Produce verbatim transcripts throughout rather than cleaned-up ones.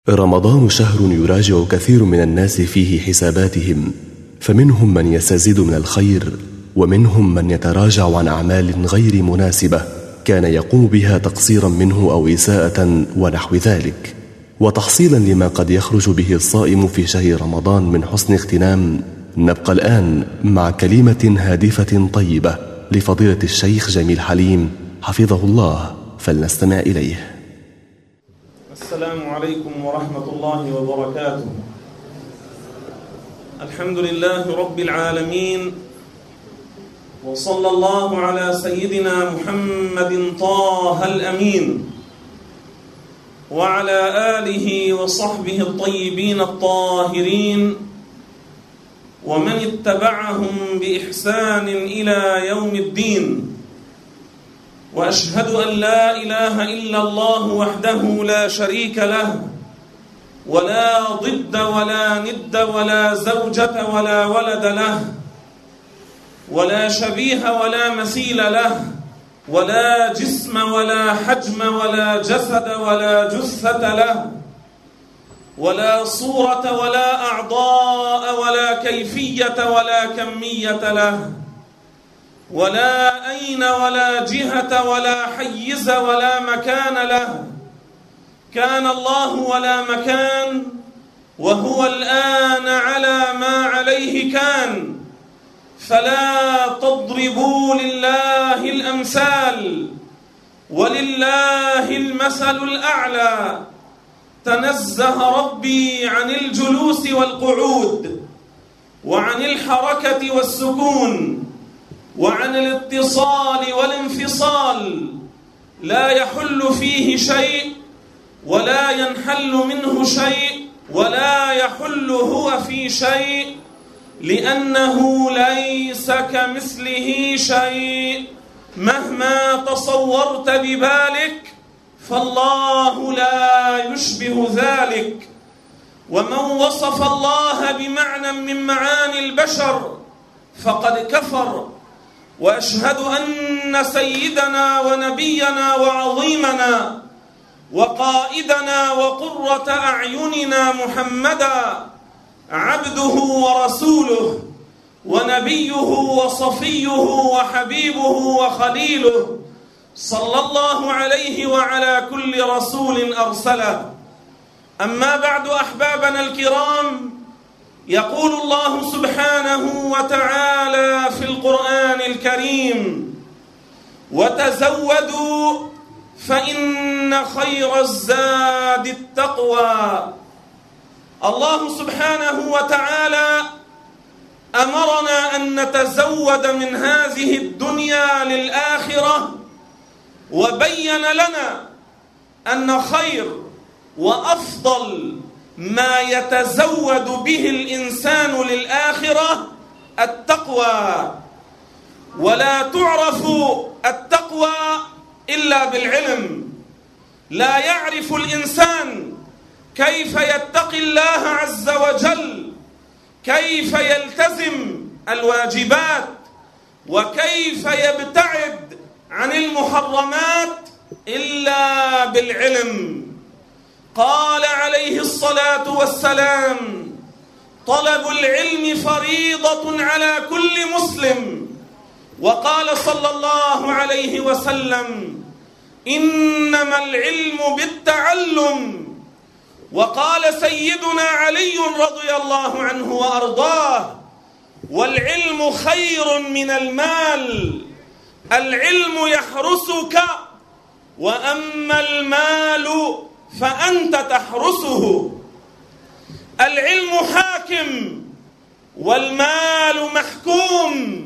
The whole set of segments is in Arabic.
رمضان شهر يراجع كثير من الناس فيه حساباتهم، فمنهم من يستزيد من الخير، ومنهم من يتراجع عن أعمال غير مناسبة كان يقوم بها تقصيرا منه أو إساءة ونحو ذلك. وتحصيلا لما قد يخرج به الصائم في شهر رمضان من حسن اغتنام، نبقى الآن مع كلمة هادفة طيبة لفضيلة الشيخ جميل حليم حفظه الله، فلنستمع إليه. السلام عليكم ورحمة الله وبركاته. الحمد لله رب العالمين، وصلى الله على سيدنا محمد طه الأمين وعلى آله وصحبه الطيبين الطاهرين ومن اتبعهم بإحسان إلى يوم الدين. وأشهد أن لا إله إلا الله وحده لا شريك له، ولا ضد ولا ند ولا زوجة ولا ولد له، ولا شبيه ولا مثيل له، ولا جسم ولا حجم ولا جسد ولا جثة له، ولا صورة ولا أعضاء ولا كيفية ولا كمية له، ولا أين ولا جهة ولا حيز ولا مكان له. كان الله ولا مكان، وهو الآن على ما عليه كان. فلا تضربوا لله الأمثال، ولله المثل الأعلى. تنزه ربي عن الجلوس والقعود، وعن الحركة والسكون، وعن الاتصال والانفصال. لا يحل فيه شيء ولا ينحل منه شيء، ولا يحل هو في شيء، لأنه ليس كمثله شيء. مهما تصورت ببالك فالله لا يشبه ذلك. ومن وصف الله بمعنى من معاني البشر فقد كفر. وأشهد أن سيدنا ونبينا وعظيمنا وقائدنا وقرة أعيننا محمدا عبده ورسوله، ونبيه وصفيه وحبيبه وخليله، صلى الله عليه وعلى كل رسول أرسله. أما بعد، أحبابنا الكرام، يقول الله سبحانه وتعالى في القرآن الكريم: وتزودوا فإن خير الزاد التقوى. الله سبحانه وتعالى أمرنا أن نتزود من هذه الدنيا للآخرة، وبين لنا أن خير وأفضل ما يتزود به الإنسان للآخرة التقوى. ولا تعرف التقوى إلا بالعلم. لا يعرف الإنسان كيف يتقي الله عز وجل، كيف يلتزم الواجبات، وكيف يبتعد عن المحرمات إلا بالعلم. قال عليه الصلاة والسلام: طلب العلم فريضة على كل مسلم. وقال صلى الله عليه وسلم: إنما العلم بالتعلم. وقال سيدنا علي رضي الله عنه وأرضاه: والعلم خير من المال. العلم يحرسك، وأما المال فأنت تحرسه. العلم حاكم، والمال محكوم.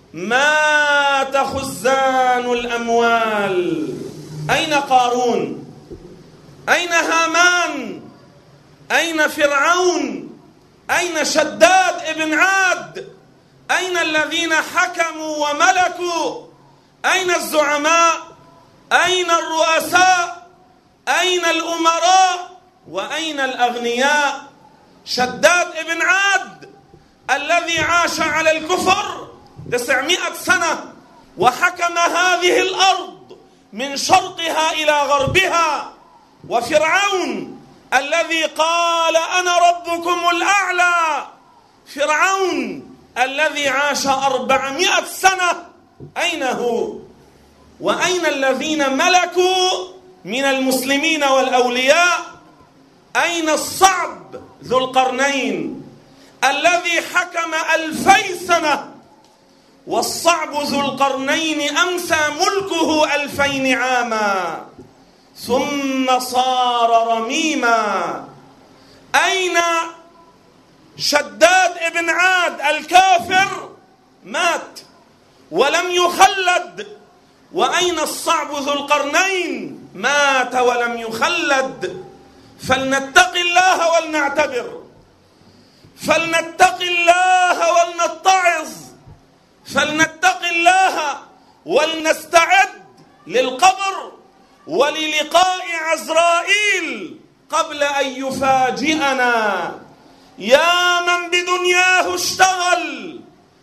مات خزان الأموال. أين قارون؟ أين هامان؟ أين فرعون؟ أين شداد ابن عاد؟ أين الذين حكموا وملكوا؟ أين الزعماء؟ أين الرؤساء؟ أين الأمراء؟ وأين الأغنياء؟ شداد ابن عاد الذي عاش على الكفر تسعمائة سنة، وحكم هذه الأرض من شرقها إلى غربها. وفرعون الذي قال أنا ربكم الأعلى، فرعون الذي عاش أربعمائة سنة أين هو؟ وأين الذين ملكوا من المسلمين والأولياء؟ أين الصعب ذو القرنين الذي حكم ألفي سنة؟ والصعب ذو القرنين أمسى ملكه ألفين عاما ثم صار رميما. أين شداد ابن عاد الكافر؟ مات ولم يخلد. وأين الصعب ذو القرنين؟ مات ولم يخلد. فلنتق الله ولنعتبر، فلنتق الله ولنتعظ، فلنتق الله ولنستعد للقبر وللقاء عزرائيل قبل أن يفاجئنا. يا من بدنياه اشتغل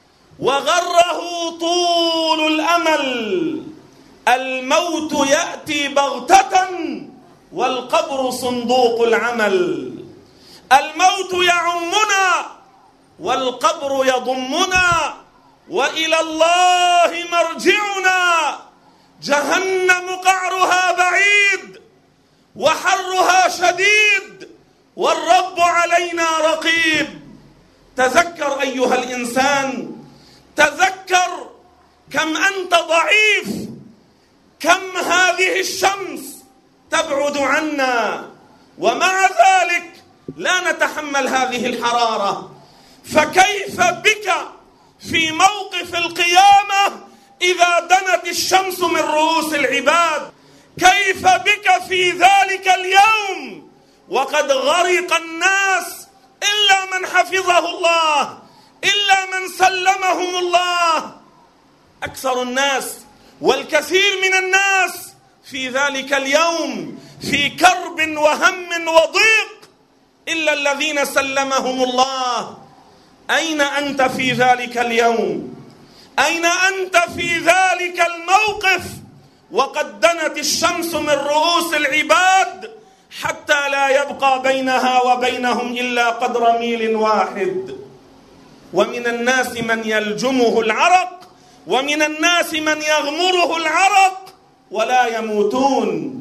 وغره طول الأمل، الموت يأتي بغتة والقبر صندوق العمل. الموت يعمنا والقبر يضمنا، وإلى الله مرجعنا. جهنم قعرها بعيد وحرها شديد والرب علينا رقيب. تذكر أيها الإنسان، تذكر كم أنت ضعيف، كم هذه الشمس تبعد عنا، ومع ذلك لا نتحمل هذه الحرارة. فكيف بك في موقف القيامة إذا دنت الشمس من رؤوس العباد؟ كيف بك في ذلك اليوم وقد غرق الناس إلا من حفظه الله، إلا من سلمهم الله؟ أكثر الناس والكثير من الناس في ذلك اليوم في كرب وهم وضيق إلا الذين سلمهم الله. أين أنت في ذلك اليوم؟ أين أنت في ذلك الموقف وقد دنت الشمس من رؤوس العباد حتى لا يبقى بينها وبينهم إلا قدر ميل واحد؟ ومن الناس من يلجمه العرق، ومن الناس من يغمره العرق ولا يموتون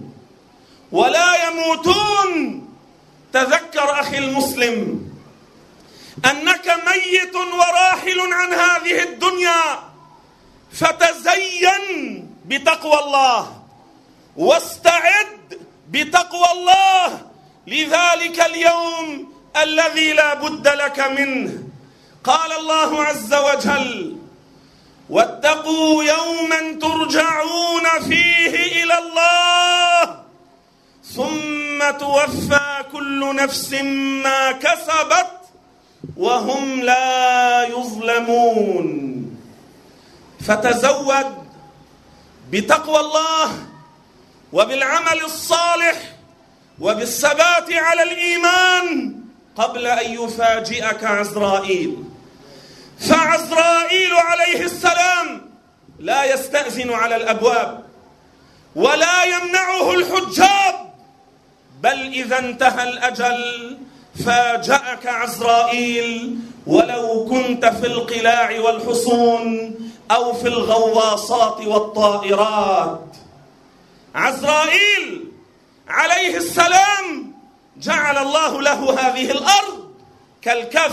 ولا يموتون. تذكر أخي المسلم أنك ميت وراحل عن هذه الدنيا، فتزين بتقوى الله واستعد بتقوى الله لذلك اليوم الذي لا بد لك منه. قال الله عز وجل: واتقوا يوما ترجعون فيه إلى الله ثم توفى كل نفس ما كسبت وهم لا يظلمون. فتزود بتقوى الله وبالعمل الصالح وبالثبات على الإيمان قبل أن يفاجئك عزرائيل. فعزرائيل عليه السلام لا يستأذن على الأبواب ولا يمنعه الحجاب، بل إذا انتهى الأجل فاجأك عزرائيل ولو كنت في القلاع والحصون أو في الغواصات والطائرات. عزرائيل عليه السلام جعل الله له هذه الأرض كالكف،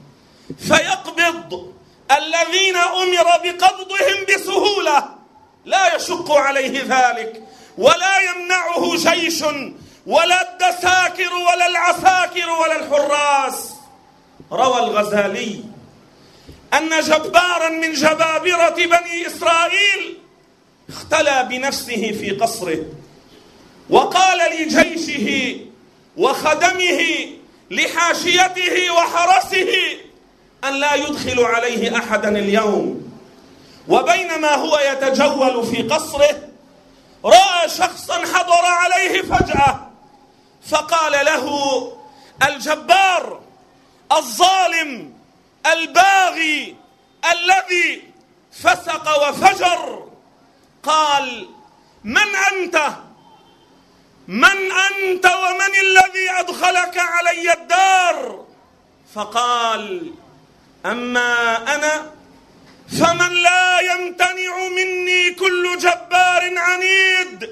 فيقبض الذين أمر بقبضهم بسهولة، لا يشق عليه ذلك ولا يمنعه جيش ولا الدساكر ولا العساكر ولا الحراس. روى الغزالي أن جبارا من جبابرة بني إسرائيل اختلى بنفسه في قصره وقال لجيشه وخدمه لحاشيته وحرسه أن لا يدخل عليه أحدا اليوم. وبينما هو يتجول في قصره رأى شخصا حضر عليه فجأة، فقال له الجبار الظالم الباغي الذي فسق وفجر، قال: من أنت؟ من أنت ومن الذي أدخلك علي الدار؟ فقال: أما أنا فمن لا يمتنع مني كل جبار عنيد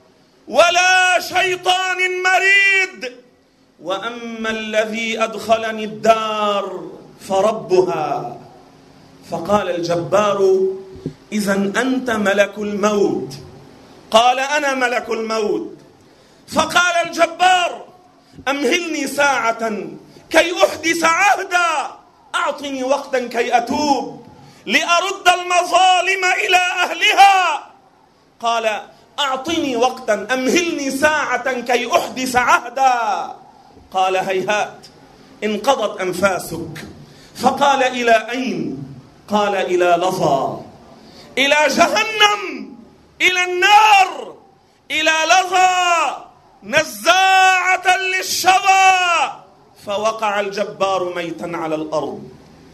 ولا شيطان مريد، وأما الذي أدخلني الدار فربها. فقال الجبار: إذن أنت ملك الموت. قال: أنا ملك الموت. فقال الجبار: أمهلني ساعة كي أحدث عهدا، أعطني وقتا كي أتوب لأرد المظالم إلى أهلها. قال: أعطني وقتا، أمهلني ساعة كي أحدث عهدا. قال: هيهات، انقضت أنفاسك. فقال: إلى أين؟ قال: إلى لظى، إلى جهنم، إلى النار، إلى لظى نزاعة للشوى. فوقع الجبار ميتا على الأرض.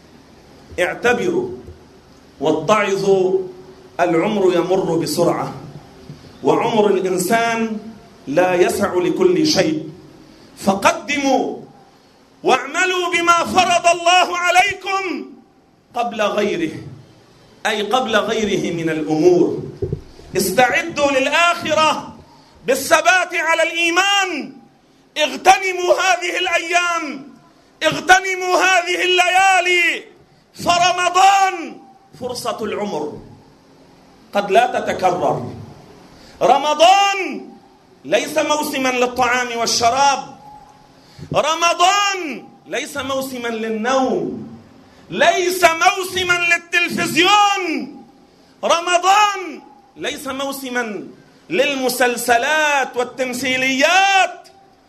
اعتبروا واتعظوا، العمر يمر بسرعة، وعمر الإنسان لا يسع لكل شيء. فقدموا واعملوا بما فرض الله عليكم قبل غيره، أي قبل غيره من الأمور. استعدوا للآخرة بالثبات على الإيمان. اغتنموا هذه الأيام، اغتنموا هذه الليالي، فرمضان فرصة العمر قد لا تتكرر. رمضان ليس موسما للطعام والشراب، رمضان ليس موسما للنوم، ليس موسما للتلفزيون، رمضان ليس موسما للمسلسلات والتمثيليات،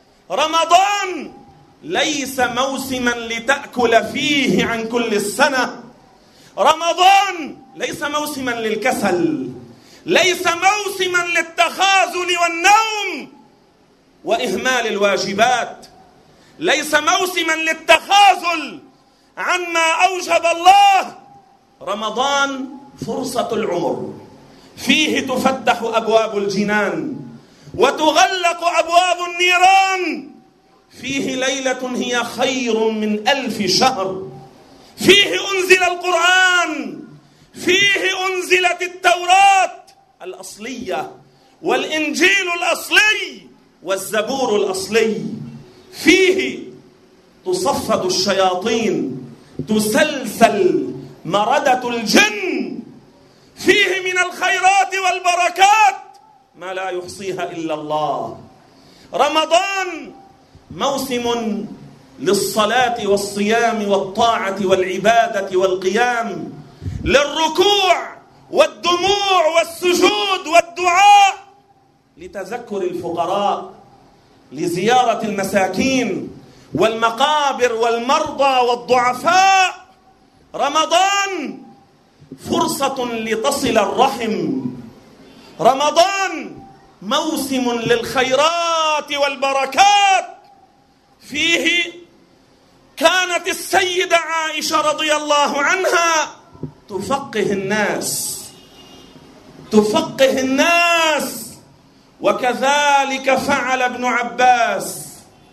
رمضان ليس موسما لتأكل فيه عن كل السنة، رمضان ليس موسما للكسل، ليس موسما للتخاذل والنوم وإهمال الواجبات، ليس موسما للتخاذل عما أوجب الله. رمضان فرصة العمر، فيه تفتح أبواب الجنان وتغلق أبواب النيران، فيه ليلة هي خير من ألف شهر، فيه أنزل القرآن، فيه أنزلت التوراة الأصلية والإنجيل الأصلي والزبور الأصلي، فيه تصفد الشياطين، تسلسل مردة الجن، فيه من الخيرات والبركات ما لا يحصيها إلا الله. رمضان موسم للصلاة والصيام والطاعة والعبادة والقيام، للركوع والدموع والسجود والدعاء، لتذكر الفقراء، لزيارة المساكين والمقابر والمرضى والضعفاء. رمضان فرصة لتصل الرحم، رمضان موسم للخيرات والبركات. فيه كانت السيدة عائشة رضي الله عنها تفقه الناس، تفقه الناس، وكذلك فعل ابن عباس.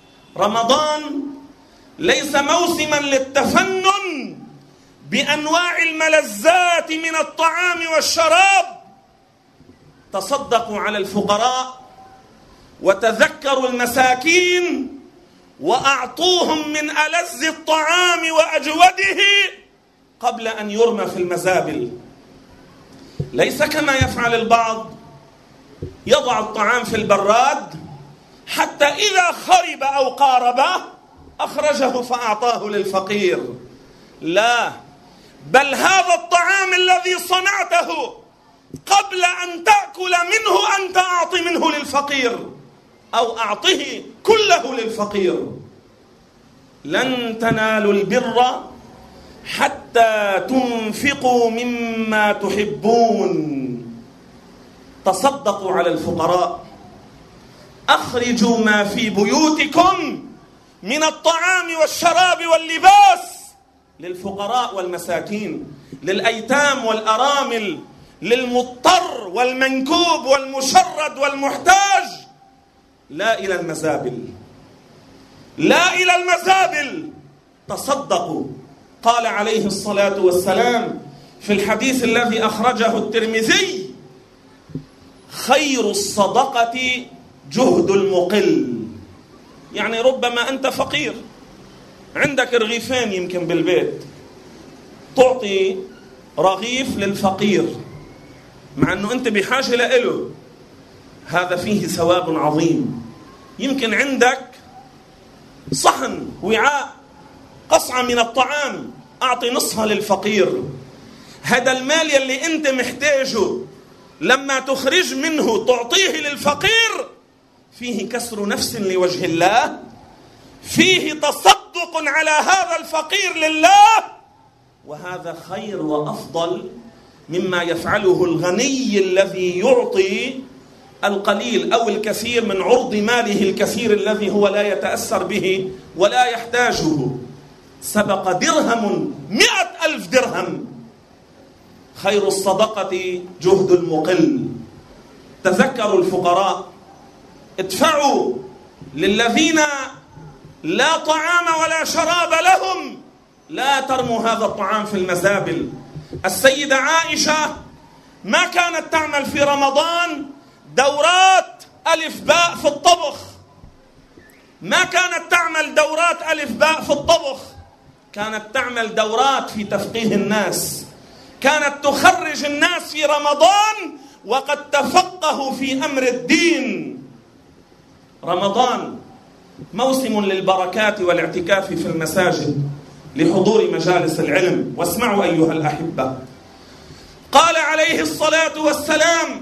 رمضان ليس موسما للتفنن بأنواع الملذات من الطعام والشراب. تصدقوا على الفقراء وتذكروا المساكين وأعطوهم من ألذ الطعام وأجوده قبل أن يرمى في المزابل. ليس كما يفعل البعض، يضع الطعام في البراد حتى إذا خرب أو قارب أخرجه فأعطاه للفقير. لا، بل هذا الطعام الذي صنعته قبل أن تأكل منه أنت أعط منه للفقير، أو أعطه كله للفقير. لن تنالوا البر حتى تنفقوا مما تحبون. تصدقوا على الفقراء، أخرجوا ما في بيوتكم من الطعام والشراب واللباس للفقراء والمساكين، للأيتام والأرامل، للمضطر والمنكوب والمشرد والمحتاج. لا إلى المزابل، لا إلى المزابل. تصدقوا. قال عليه الصلاة والسلام في الحديث الذي أخرجه الترمذي: خير الصدقة جهد المقل. يعني ربما أنت فقير، عندك رغيفين يمكن بالبيت، تعطي رغيف للفقير مع أنه أنت بحاجة له، هذا فيه ثواب عظيم. يمكن عندك صحن، وعاء، قصعة من الطعام، أعطي نصها للفقير. هذا المال يلي أنت محتاجه لما تخرج منه تعطيه للفقير، فيه كسر نفس لوجه الله، فيه تصدق على هذا الفقير لله، وهذا خير وأفضل مما يفعله الغني الذي يعطي القليل أو الكثير من عرض ماله الكثير الذي هو لا يتأثر به ولا يحتاجه. سبق درهم مئة ألف درهم. خير الصدقة جهد المقل. تذكروا الفقراء، ادفعوا للذين لا طعام ولا شراب لهم، لا ترموا هذا الطعام في المزابل. السيدة عائشة ما كانت تعمل في رمضان دورات ألف باء في الطبخ، ما كانت تعمل دورات ألف باء في الطبخ، كانت تعمل دورات في تفقيه الناس. كانت تخرج الناس في رمضان وقد تفقهوا في أمر الدين. رمضان موسم للبركات والاعتكاف في المساجد لحضور مجالس العلم. واسمعوا أيها الأحبة، قال عليه الصلاة والسلام: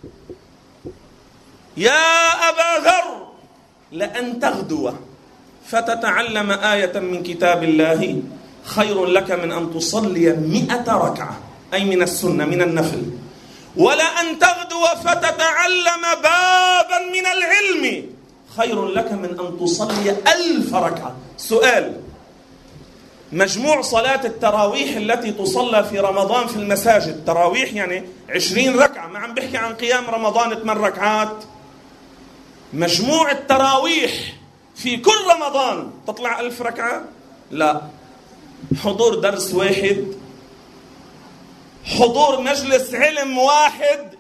يا أبا ذر، لأن تغدو فتتعلم آية من كتاب الله خير لك من أن تصلي مئة ركعة، أي من السنة من النفل، ولأن تغدو فتتعلم بابا من العلم خير لك من أن تصلي ألف ركعة. سؤال: مجموع صلاة التراويح التي تصلى في رمضان في المساجد، تراويح يعني عشرين ركعة، ما عم بحكي عن قيام رمضان ثمان ركعات، مجموع التراويح في كل رمضان تطلع ألف ركعة؟ لا. حضور درس واحد، حضور مجلس علم واحد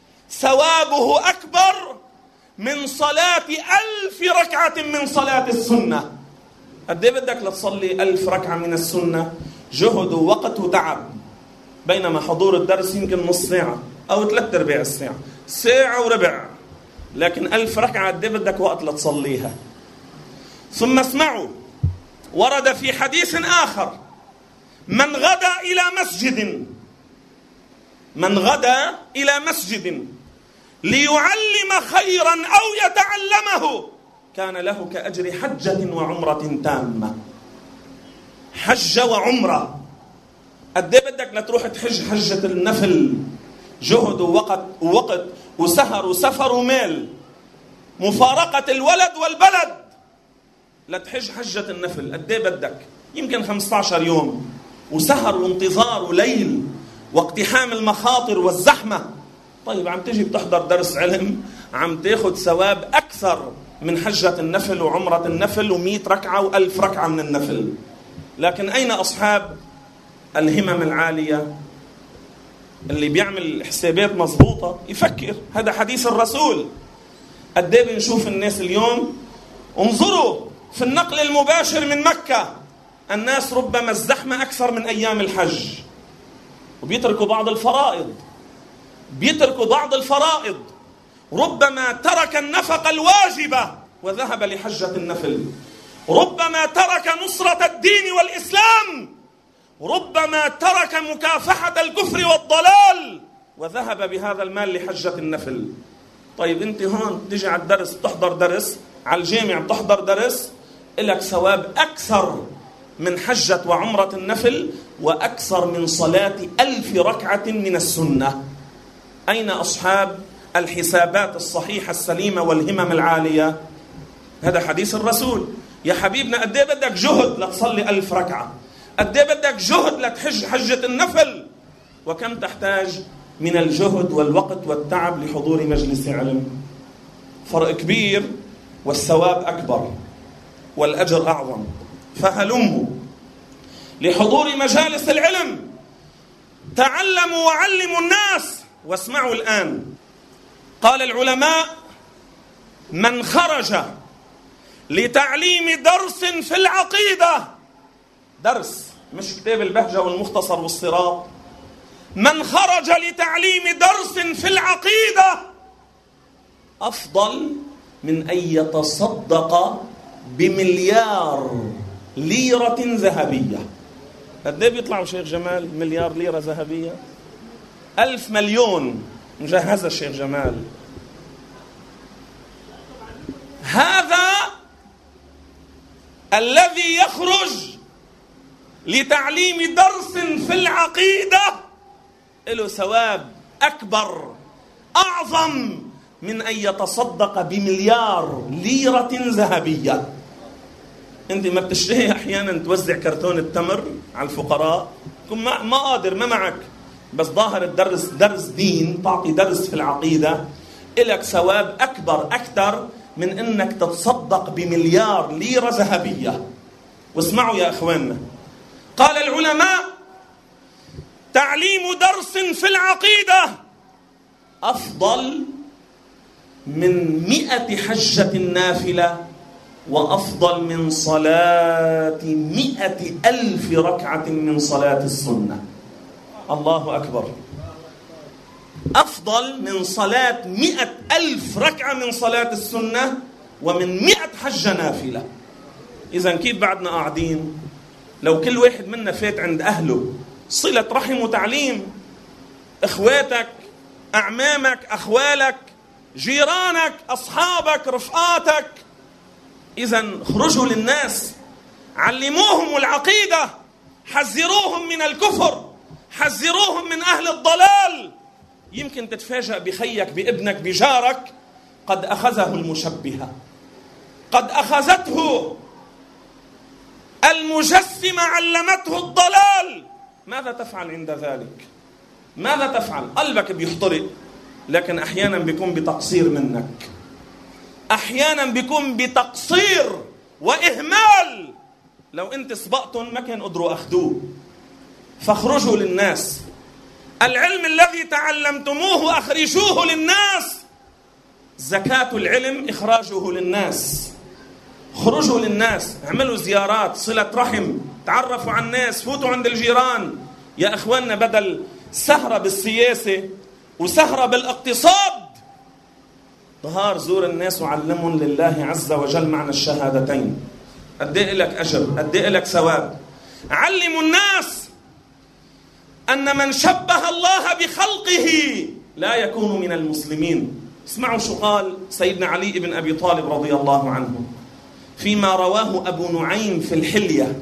ثوابه أكبر من صلاة ألف ركعة من صلاة السنة. قد ايه بدك لتصلي ألف ركعة من السنة؟ جهد ووقت وتعب، بينما حضور الدرس يمكن نص ساعة أو ثلاث أرباع الساعة، ساعة وربع، لكن ألف ركعة قد ايه بدك وقت لتصليها. ثم اسمعوا، ورد في حديث آخر: من غدا إلى مسجد من غدا إلى مسجد ليعلم خيرا أو يتعلمه كان له كأجر حجة وعمرة تامة. حجة وعمرة، قد ايه بدك لتروح تحج حجة النفل؟ جهد ووقت ووقت وسهر وسفر ومال، مفارقة الولد والبلد لتحج حجة النفل. قد ايه بدك؟ يمكن خمسة عشر يوم، وسهر وانتظار وليل واقتحام المخاطر والزحمة. طيب عم تجي بتحضر درس علم، عم تاخد ثواب أكثر من حجة النفل وعمرة النفل ومئة ركعة وألف ركعة من النفل. لكن أين أصحاب الهمم العالية اللي بيعمل حسابات مضبوطة يفكر؟ هذا حديث الرسول. قد ايه بنشوف الناس اليوم، انظروا في النقل المباشر من مكة، الناس ربما الزحمة أكثر من أيام الحج، وبيتركوا بعض الفرائض بيتركوا بعض الفرائض ربما ترك النفقة الواجبة وذهب لحجة النفل، ربما ترك نصرة الدين والإسلام، ربما ترك مكافحة الكفر والضلال وذهب بهذا المال لحجة النفل. طيب انت هون تجي على الدرس، تحضر درس على الجامع، تحضر درس، لك ثواب أكثر من حجة وعمرة النفل وأكثر من صلاة ألف ركعة من السنة. أين أصحاب الحسابات الصحيحة السليمة والهمم العالية؟ هذا حديث الرسول. يا حبيبنا قد ايه بدك جهد لتصلي ألف ركعة؟ قد ايه بدك جهد لتحج حجة النفل؟ وكم تحتاج من الجهد والوقت والتعب لحضور مجلس علم؟ فرق كبير والثواب أكبر والأجر أعظم. فهلموا لحضور مجالس العلم، تعلموا وعلموا الناس. واسمعوا الآن، قال العلماء: من خرج لتعليم درس في العقيدة، درس مش كتاب البهجة والمختصر والصراط، من خرج لتعليم درس في العقيدة أفضل من أن يتصدق بمليار ليرة ذهبية. قد ايه بيطلعوا شيخ جمال مليار ليرة ذهبية؟ ألف مليون مجهزة الشيخ جمال. هذا الذي يخرج لتعليم درس في العقيدة له ثواب أكبر أعظم من أن يتصدق بمليار ليرة ذهبية. أنت ما بتشتهي أحيانا توزع كرتون التمر على الفقراء؟ كن ما, ما قادر، ما معك، بس ظاهر الدرس درس دين، تعطي درس في العقيدة، إلك ثواب أكبر أكثر من أنك تتصدق بمليار ليرة ذهبية. واسمعوا يا أخواننا، قال العلماء: تعليم درس في العقيدة أفضل من مئة حجة نافلة، وأفضل من صلاة مئة ألف ركعة من صلاة السنة. الله أكبر. أفضل من صلاة مئة ألف ركعة من صلاة السنة ومن مئة حجة نافلة. إذن كيف بعدنا قاعدين؟ لو كل واحد منا فات عند أهله صلة رحم وتعليم، إخواتك، أعمامك، أخوالك، جيرانك، أصحابك، رفقاتك، إذن خرجوا للناس، علموهم العقيدة، حذروهم من الكفر، حذروهم من أهل الضلال. يمكن تتفاجأ بخيك، بابنك، بجارك قد أخذه المشبهة، قد أخذته المجسمة، علمته الضلال. ماذا تفعل عند ذلك؟ ماذا تفعل؟ قلبك بيحترق، لكن أحيانا بيكون بتقصير منك، أحيانا بيكون بتقصير وإهمال. لو أنت سبقتم ما كان قدروا أخذوه. فاخرجوا للناس، العلم الذي تعلمتموه أخرجوه للناس. زكاة العلم إخراجه للناس. خرجوا للناس، اعملوا زيارات، صلة رحم، تعرفوا على الناس، فوتوا عند الجيران. يا أخواننا، بدل سهرة بالسياسة وسهرة بالاقتصاد، ظهار زور الناس وعلمهم لله عز وجل معنى الشهادتين. قد ايه لك أجر، قد ايه لك ثواب. علموا الناس أن من شبه الله بخلقه لا يكون من المسلمين. اسمعوا شو قال سيدنا علي بن أبي طالب رضي الله عنه فيما رواه أبو نعيم في الحلية: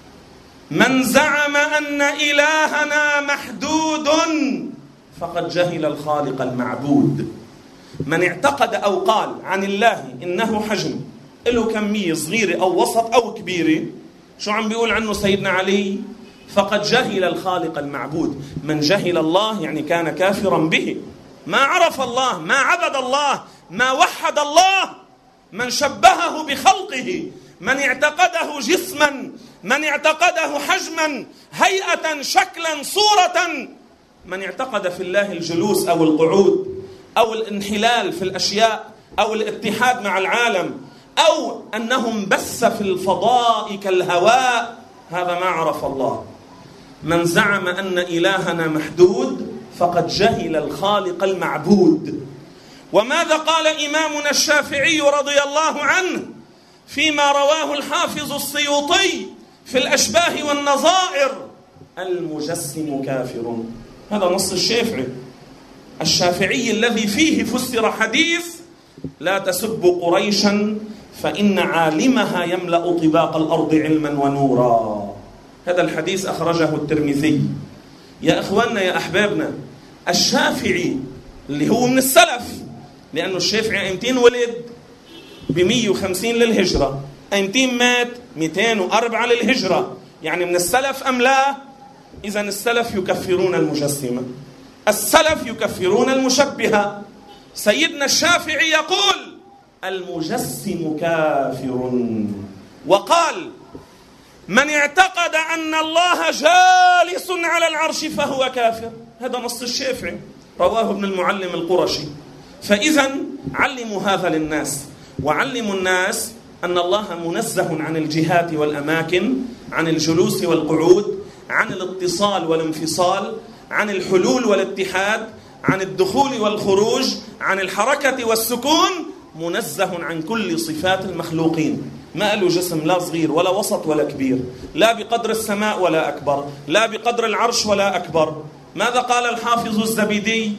من زعم أن إلهنا محدود فقد جهل الخالق المعبود. من اعتقد أو قال عن الله إنه حجم، له كمية صغيرة أو وسط أو كبيرة، شو عم بيقول عنه سيدنا علي؟ فقد جهل الخالق المعبود. من جهل الله يعني كان كافرا به، ما عرف الله، ما عبد الله، ما وحد الله. من شبهه بخلقه، من اعتقده جسما، من اعتقده حجما، هيئة، شكلا، صورة، من اعتقد في الله الجلوس أو القعود أو الانحلال في الأشياء أو الاتحاد مع العالم أو أنهم بس في الفضاء كالهواء، هذا ما عرف الله. من زعم أن إلهنا محدود فقد جهل الخالق المعبود. وماذا قال إمامنا الشافعي رضي الله عنه فيما رواه الحافظ السيوطي في الأشباه والنظائر: المجسم كافر. هذا نص الشافعي الشافعي الذي فيه فسر حديث: لا تسبوا قريشا فإن عالمها يملأ طباق الأرض علما ونورا. هذا الحديث أخرجه الترمذي. يا أخواننا، يا أحبابنا، الشافعي اللي هو من السلف، لأنه الشافعي أيمتين ولد بمية وخمسين للهجرة، أيمتين مات مئتين وأربعة للهجرة، يعني من السلف أم لا؟ إذن السلف يكفرون المجسمة، السلف يكفرون المشبهة. سيدنا الشافعي يقول: المجسم كافر. وقال: من اعتقد أن الله جالس على العرش فهو كافر. هذا نص الشافعي، رواه ابن المعلم القرشي. فإذا علموا هذا للناس، وعلموا الناس أن الله منزه عن الجهات والأماكن، عن الجلوس والقعود، عن الاتصال والانفصال، عن الحلول والاتحاد، عن الدخول والخروج، عن الحركة والسكون، منزه عن كل صفات المخلوقين. ما له جسم لا صغير ولا وسط ولا كبير، لا بقدر السماء ولا أكبر، لا بقدر العرش ولا أكبر. ماذا قال الحافظ الزبيدي؟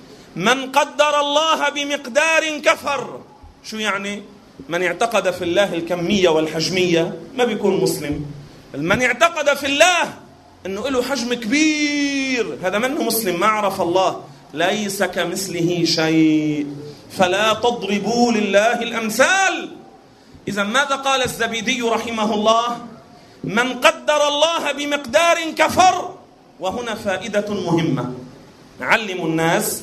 من قدر الله بمقدار كفر. شو يعني؟ من اعتقد في الله الكمية والحجمية ما بيكون مسلم. من اعتقد في الله أنه له حجم كبير هذا منه مسلم، ما عرف الله. ليس كمثله شيء فلا تضربوا لله الأمثال. إذا ماذا قال الزبيدي رحمه الله؟ من قدر الله بمقدار كفر. وهنا فائدة مهمة، علموا الناس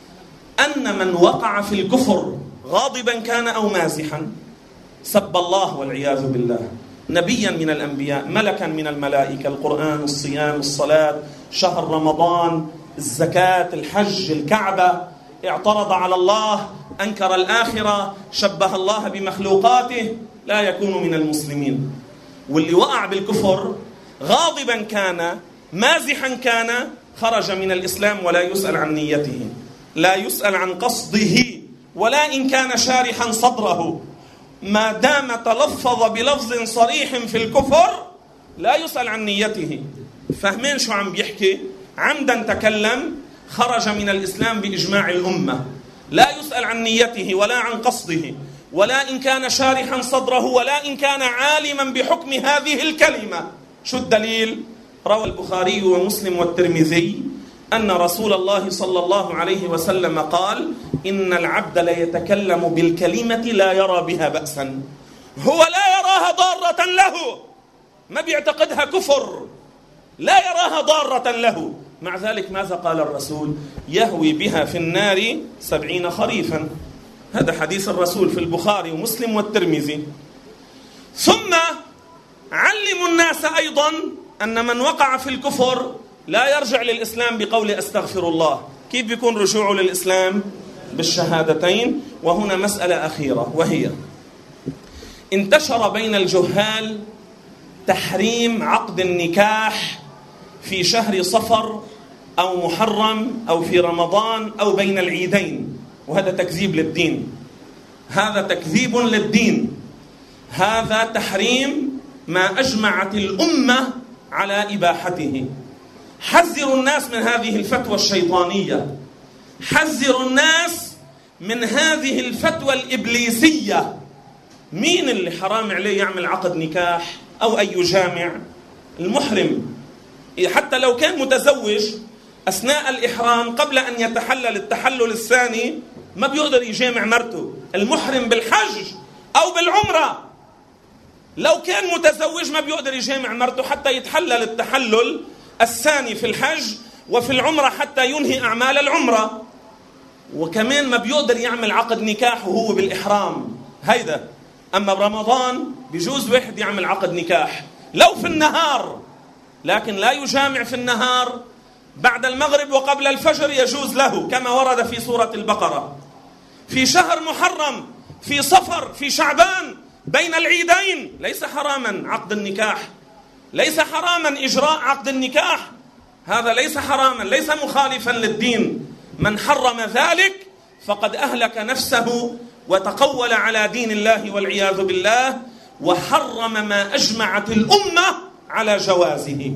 أن من وقع في الكفر غاضبا كان أو مازحا، سب الله والعياذ بالله، نبيا من الأنبياء، ملكا من الملائكة، القرآن، الصيام، الصلاة، شهر رمضان، الزكاة، الحج، الكعبة، اعترض على الله، أنكر الآخرة، شبه الله بمخلوقاته، لا يكون من المسلمين. واللي وقع بالكفر غاضبا كان مازحا كان خرج من الإسلام ولا يسأل عن نيته، لا يسأل عن قصده، ولا إن كان شارحا صدره، ما دام تلفظ بلفظ صريح في الكفر لا يسأل عن نيته. فاهمين شو عم بيحكي؟ عمدا تكلم، خرج من الإسلام بإجماع الأمة، لا يسأل عن نيته ولا عن قصده، ولا إن كان شارحا صدره، ولا إن كان عالما بحكم هذه الكلمة. شو الدليل؟ روى البخاري ومسلم والترمذي أن رسول الله صلى الله عليه وسلم قال: إن العبد لا يتكلم بالكلمة لا يرى بها بأسا. هو لا يراها ضارة له، ما بيعتقدها كفر، لا يراها ضارة له، مع ذلك ماذا قال الرسول؟ يهوي بها في النار سبعين خريفا. هذا حديث الرسول في البخاري ومسلم والترمذي. ثم علموا الناس أيضا أن من وقع في الكفر لا يرجع للإسلام بقول أستغفر الله. كيف بيكون رجوعه للإسلام؟ بالشهادتين. وهنا مسألة أخيرة، وهي انتشر بين الجهال تحريم عقد النكاح في شهر صفر أو محرم أو في رمضان أو بين العيدين، وهذا تكذيب للدين، هذا تكذيب للدين، هذا تحريم ما أجمعت الأمة على إباحته. حذروا الناس من هذه الفتوى الشيطانية، حذروا الناس من هذه الفتوى الإبليسية. مين اللي حرام عليه يعمل عقد نكاح أو أن يجامع؟ المحرم، حتى لو كان متزوج أثناء الإحرام قبل أن يتحلل التحلل الثاني ما بيقدر يجامع مرته. المحرم بالحج أو بالعمرة لو كان متزوج ما بيقدر يجامع مرته حتى يتحلل التحلل الثاني في الحج، وفي العمرة حتى ينهي أعمال العمرة. وكمان ما بيقدر يعمل عقد نكاح وهو بالإحرام هيدا. أما برمضان بيجوز واحد يعمل عقد نكاح لو في النهار، لكن لا يجامع في النهار. بعد المغرب وقبل الفجر يجوز له كما ورد في سورة البقرة. في شهر محرم، في صفر، في شعبان، بين العيدين ليس حراما عقد النكاح، ليس حراما إجراء عقد النكاح، هذا ليس حراما، ليس مخالفا للدين. من حرم ذلك فقد أهلك نفسه وتقول على دين الله والعياذ بالله، وحرم ما أجمعت الأمة على جوازه.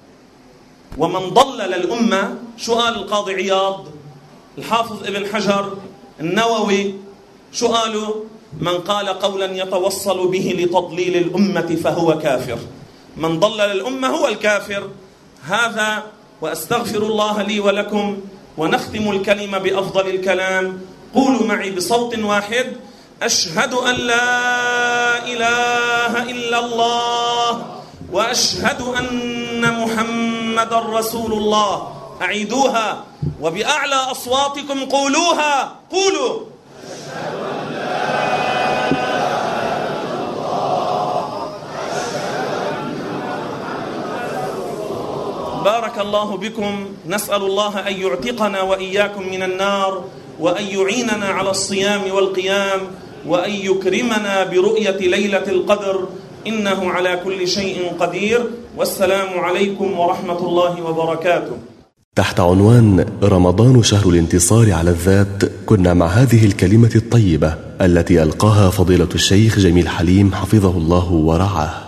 ومن ضلل الأمة، شو قال القاضي عياض، الحافظ ابن حجر، النووي، شو قالوا؟ من قال قولا يتوصل به لتضليل الأمة فهو كافر. من ضلل الأمة هو الكافر. هذا، وأستغفر الله لي ولكم، ونختم الكلمة بأفضل الكلام. قولوا معي بصوت واحد: أشهد أن لا إله إلا الله وأشهد أن محمد رسول الله. أعيدوها وبأعلى أصواتكم قولوها. قولوا: أشهد أن لا بارك الله بكم. نسأل الله أن يعتقنا وإياكم من النار، وأن يعيننا على الصيام والقيام، وأن يكرمنا برؤية ليلة القدر، إنه على كل شيء قدير. والسلام عليكم ورحمة الله وبركاته. تحت عنوان رمضان شهر الانتصار على الذات، كنا مع هذه الكلمة الطيبة التي ألقاها فضيلة الشيخ جميل حليم حفظه الله ورعاه.